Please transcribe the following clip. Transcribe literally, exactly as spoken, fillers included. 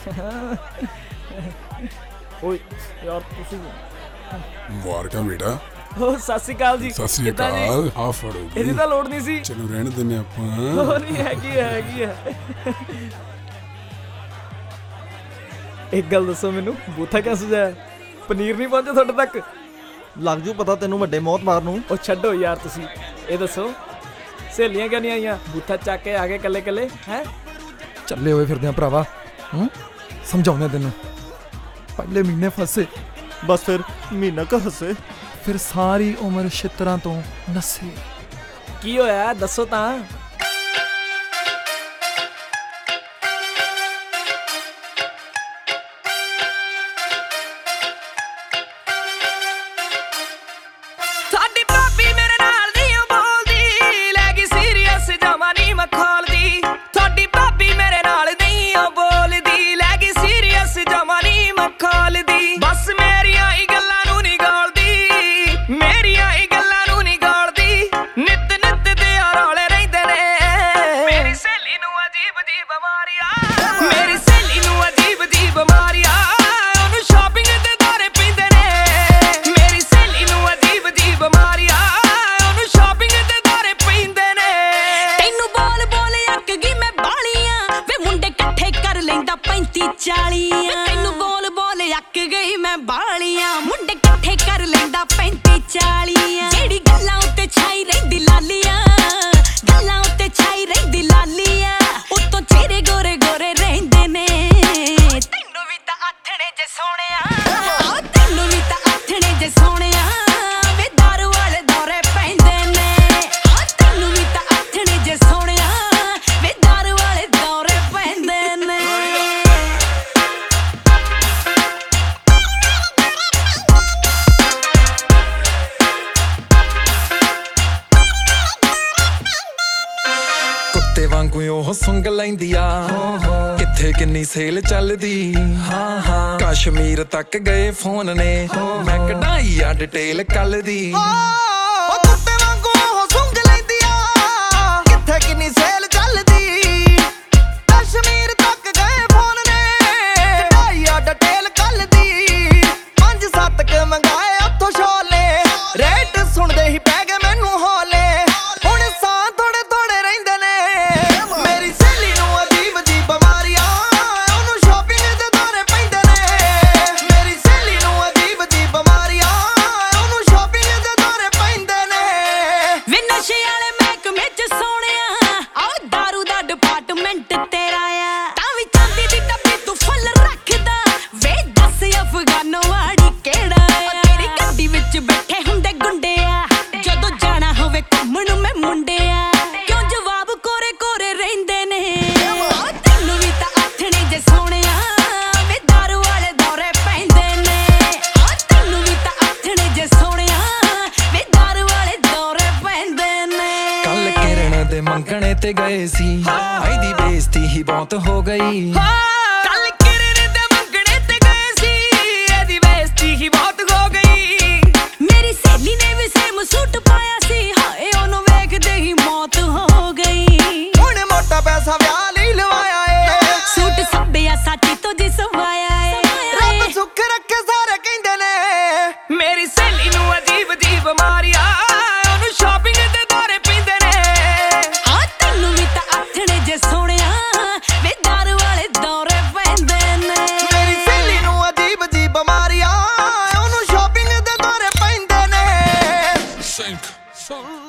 ਓਏ ਯਾਰ ਤੁਸੀਂ ਮੁਬਾਰਕਾਂ ਬੇਟਾ। ਓ ਸਤਿ ਸ਼੍ਰੀ ਅਕਾਲ ਜੀ। ਸਤਿ ਸ਼੍ਰੀ ਅਕਾਲ। ਆ ਫੜੋ ਜੀ। ਇਹਦੀ ਤਾਂ ਲੋੜ ਨਹੀਂ ਸੀ। ਚਲੋ ਰਹਿਣ ਦਿੰਨੇ ਆਪਾਂ। ਉਹ ਨਹੀਂ ਹੈਗੀ ਹੈ ਹੈਗੀ ਹੈ। ਇੱਕ ਗੱਲ ਦੱਸੋ ਮੈਨੂੰ, ਬੂਥਾ ਕਿਉਂ ਸਜਾਇਆ? ਪਨੀਰ ਨਹੀਂ ਪਹੁੰਚਿਆ ਤੁਹਾਡੇ ਤੱਕ? ਲੱਗ ਜੂ ਪਤਾ ਤੈਨੂੰ ਵੱਡੇ ਮੌਤਬਾਰ ਨੂੰ। ਉਹ ਛੱਡੋ ਯਾਰ, ਤੁਸੀਂ ਇਹ ਦੱਸੋ ਸਹੇਲੀਆਂ ਕਿਉਂ ਨਹੀਂ ਆਈਆਂ? ਬੂਥਾ ਚੱਕ ਕੇ ਆ ਗਏ ਕੱਲੇ ਕੱਲੇ ਹੈ? ਚੱਲੇ ਹੋਏ ਫਿਰਦੇ ਆ ਭਰਾਵਾ। ਹੂੰ ਸਮਝਾਉਂਦੇ ਤੈਨੂੰ, ਪਹਿਲੇ ਮਹੀਨੇ ਫਸੇ, ਬਸ ਫਿਰ ਮਹੀਨਾ ਕ ਹੱਸੇ, ਫਿਰ ਸਾਰੀ ਉਮਰ ਛਿੱਤਰਾਂ ਤੋਂ ਨੱਸੇ। ਕੀ ਹੋਇਆ ਦੱਸੋ ਤਾਂ। ਸਾਡੀ ਭਾਬੀ ਮੇਰੇ ਨਾਲ ਨਹੀਂ ਬੋਲਦੀ, ਲੈ ਗਈ ਸੀਰੀਅਸ ਜਮਾ ਨਹੀਂ ਮਖੌਲਦੀ। ਸਾਡੀ ਭਾਬੀ ਮੇਰੇ ਨਾਲ ਨਹੀਂ ਬੋਲਦੀ, ਲੈ ਗਈ ਸੀਰੀਅਸ ਜਮਾ ਨਹੀਂ ਮਖੌਲਦੀ। ਬਸ ਮੇਰੀਆਂ ਹੀ ਗੱਲਾਂ ਨੂੰ ਨਹੀਂ ਗਾਲਦੀ, ਮੇਰੀਆਂ ਹੀ ਗੱਲਾਂ ਨੂੰ ਨਹੀਂ ਗਾਲਦੀ। ਨਿੱਤ ਨਿੱਤ ਦੇ ਰੌਲੇ ਰਹਿੰਦੇ ਨੇ, ਮੇਰੀ ਸਹੇਲੀ ਨੂੰ ਅਜੀਬ ਅਜੀਬ ਬਿਮਾਰੀਆਂ, ਮੇਰੀ ਸਹੇਲੀ ਨੂੰ ਅਜੀਬ ਅਜੀਬ ਬਿਮਾਰੀਆਂ। ਉਹਨੂੰ ਸ਼ਾਪਿੰਗ ਦੇ ਦਾਰੇ ਪੈਂਦੇ ਨੇ, ਮੇਰੀ ਸਹੇਲੀ ਨੂੰ ਅਜੀਬ ਅਜੀਬ ਬਿਮਾਰੀਆਂ। ਉਹਨੂੰ ਸ਼ਾਪਿੰਗ ਦੇ ਦਾਰੇ ਪੈਂਦੇ ਨੇ। ਤੈਨੂੰ ਬੋਲ ਬੋਲ ਅੱਕ ਗਈ ਮੈਂ ਬਾਲੀਆਂ, ਵੇ ਮੁੰਡੇ ਇਕੱਠੇ ਕਰ ਲੈਂਦਾ ਪੈਂਤੀ ਚਾਲੀਆਂ। ਤੈਨੂੰ ਬੋਲ ਬੋਲ ਅੱਕ ਗਈ ਮੈਂ ਬਾਲੀਆਂ, ਮੁੰਡੇ ਇਕੱਠੇ ਕਰ ਲੈਂਦਾ ਪੈਂਤੀ ਚਾਲੀਆਂ। ਜਿਹੜੀ ਗੱਲਾਂ ਉੱਤੇ ਛਾਈ ਰਹਿੰਦੀ ਲਾਲੀਆਂ, ਗੱਲਾਂ ਉੱਤੇ ਛਾਈ ਰਹਿੰਦੀ ਲਾਲੀਆਂ। ਉੱਤੋਂ ਚਿਹਰੇ ਗੋਰੇ ਗੋਰੇ ਰਹਿੰਦੇ ਨੇ। ਤੈਨੂੰ ਵੀ ਤਾਂ ਆਥਣੇ ਜੇ ਸੋਹਣਿਆ, ਆਹ ਤੈਨੂੰ ਵੀ ਤਾਂ ਆਥਣੇ ਜੇ ਸੋਹਣਿਆ। ਵੇ ਦਾਰੂ ਵਾਲੇ ਦੌਰੇ ਪੈਂਦੇ ਨੇ, ਆਹ ਤੈਨੂੰ ਵੀ ਤਾਂ ਆਥਣੇ ਜੇ ਸੋਹਣਿਆ। ਵੇ ਦਾਰੂ ਵਾਲੇ ਦੌਰੇ ਪੈਂਦੇ ਨੇ। ਕੁੱਤੇ ਵਾਂਗੂ ਉਹ ਸੁੰਘ ਲੈਂਦੀ ਆ, ਕਿੱਥੇ ਕਿੰਨੀ ਸੇਲ ਚੱਲਦੀ। ਹਾਂ ਹਾਂ ਕਸ਼ਮੀਰ ਤੱਕ ਗਏ ਫੋਨ ਨੇ, ਮੈਂ ਕਢਾਈ ਆ ਡਿਟੇਲ ਕੱਲ ਦੀ। ਉਹ ਕੁੱਤੇ ਵਾਂਗੂ ਉਹ ਸੁੰਘ ਲੈਂਦੀ ਆ, ਕਿੱਥੇ ਕਿੰਨੀ ਸੇਲ ਚੱਲਦੀ। ਕਸ਼ਮੀਰ ਤੱਕ ਗਏ ਫੋਨ ਨੇ, ਕਢਾਈ ਆ ਡਿਟੇਲ ਕੱਲ ਦੀ। ਪੰਜ ਸੱਤ ਕ ਮੰਗਾਏ ਉੱਥੋਂ ਛੋਲੇ, ਰੇਟ ਸੁਣਦੇ ਹੀ ਪੈ ਗਏ ਮੈਨੂੰ ਹੌਲੇ। ਹੁਣ ਸਾਹ ਥੋੜੇ ਥੋੜੇ ਰਹਿੰਦੇ ਨੇ, ਮੇਰੀ ਸਹੇਲੀ ਨੂੰ ਅਜੀਬ ਅਜੀਬ ਬਿਮਾਰੀਆਂ। ਉਹਨੂੰ ਸ਼ਾਪਿੰਗ ਦੇ ਦਾਰੇ ਪੈਂਦੇ ਨੇ, ਮੇਰੀ ਸਹੇਲੀ ਨੂੰ ਅਜੀਬ ਅਜੀਬ ਬਿਮਾਰੀਆਂ। ਉਹਨੂੰ ਸ਼ਾਪਿੰਗ ਦੇ ਦਾਰੇ ਪੈਂਦੇ ਨੇ। ਵੇ ਨਸ਼ੇ ਵਾਲੇ ਮਹਿਕਮੇ ਚ ਸੋਹਣਿਆ, ਆਹ ਦਾਰੂ ਦਾ ਡਿਪਾਰਟਮੈਂਟ ਤੇਰਾ ਆ। ਤਾਂ ਵੀ ਚਾਂਦੀ ਦੀ ਡੱਬੀ ਤੂੰ ਫੁੱਲ ਰੱਖਦਾ, ਵੇ ਦੱਸ ਅਫਗਾਨੋ ਵਾੜੀ ਕਿਹੜਾ ਆ। ਤੇਰੀ ਗੱਡੀ ਵਿੱਚ ਬੈਠੇ ਹੁੰਦੇ ਗੁੰਡੇ ਆ, ਜਦੋਂ ਜਾਣਾ ਹੋਵੇ ਘੁੰਮਣ ਨੂੰ ਮੈਂ ਮੁੰਡੇ ਆ। ਕਿਉਂ ਜਵਾਬ ਕੋਰੇ ਕੋਰੇ ਰਹਿੰਦੇ ਨੇ, ਆਹ ਤੈਨੂੰ ਵੀ ਤਾਂ ਆਥਣੇ ਜੇ ਸੋਹਣਿਆ। ਵੇ ਦਾਰੂ ਵਾਲੇ ਦੌਰੇ ਪੈਂਦੇ ਨੇ, ਆਹ ਤੈਨੂੰ ਵੀ ਤਾਂ ਆਥਣੇ ਜੇ ਸੋਹਣਿਆ। ਵੇ ਦਾਰੂ ਵਾਲੇ ਦੌਰੇ ਪੈਂਦੇ ਨੇ। ਕੱਲ ਕਿਰਨ ਦੇ ਮੰਗਣੇ ਤੇ ਗਏ ਸੀ, ਇਹਦੀ ਬੇਇੱਜ਼ਤੀ ਹੀ ਬਹੁਤ ਹੋ ਗਈ। ਕੱਲ ਕਿਰਨ ਦੇ ਮੰਗਣੇ ਤੇ ਗਏ ਸੀ, ਇਹਦੀ ਬੇਇੱਜ਼ਤੀ ਹੀ ਬਹੁਤ ਹੋ ਗਈ। ਮੇਰੀ ਸਹੇਲੀ ਨੇ ਵੀ ਸੇਮ ਸੂਟ ਪਾਇਆ ਸੀ, ਹਾਏ ਉਹਨੂੰ ਵੇਖਦੇ ਹੀ ਮੌਤ ਹੋ ਗਈ। ਹੁਣ ਮੋਟਾ ਪੈਸਾ ਵਿਆਹ ਲਈ ਲਵਾਇਆ ਏ, ਸੂਟ ਸੱਬਿਆ ਸਾਚੀ ਤੋਂ ਜੀ ਸਵਾਇਆ ਏ। ਰੱਬ ਸੁੱਖ ਰੱਖੇ ਸਾਰੇ ਕਹਿੰਦੇ ਨੇ, ਮੇਰੀ ਸਹੇਲੀ ਨੂੰ ਅਜੀਬ ਅਜੀਬ ਬਿਮਾਰੀਆਂ। ਉਹਨੂੰ ਸ਼ਾਪਿੰਗ ਦੇ ਦਾਰੇ ਪੈਂਦੇ ਨੇ, ਹਾਂ ਤੈਨੂੰ ਵੀ ਤਾਂ ਆਥਣੇ ਜੇ ਸੋਹਣਿਆ। ਵੇ ਦਾਰੂ ਵਾਲੇ ਦੌਰੇ ਪੈਂਦੇ ਨੇ, ਮੇਰੀ ਸਹੇਲੀ ਨੂੰ ਅਜੀਬ ਅਜੀਬ ਬਿਮਾਰੀਆਂ। ਉਹਨੂੰ ਸ਼ਾਪਿੰਗ ਦੇ ਦਾਰੇ ਪੈਂਦੇ ਨੇ। Sync. Song.